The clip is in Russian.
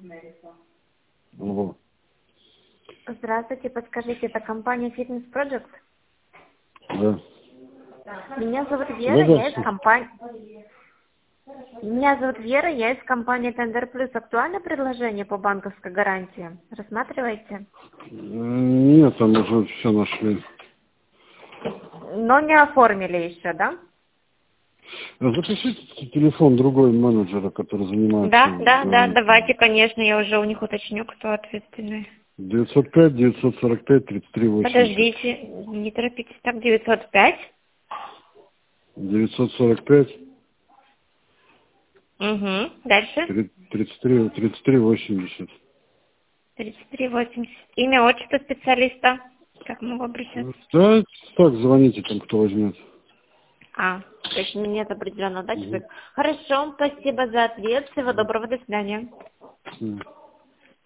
Алло. Здравствуйте, подскажите, это компания Fitness Project? Да. Меня зовут Вера, я из компании... Меня зовут Вера, я из компании Tender Plus. Актуальное предложение по банковской гарантии? Рассматриваете? Нет, там уже все нашли. Но не оформили еще, да? Запишите телефон другой менеджера, который занимается. Да, давайте, конечно, я уже у них уточню, кто ответственный. 905-945-3380. Подождите, не торопитесь, так, 905? 945 Угу, дальше? 3380. 3380. Имя, отчество специалиста? Как могу обращаться? Да, так, звоните там, кто возьмет. То есть нет определенного, да, Угу. человека? Хорошо, спасибо за ответ, всего доброго, до свидания.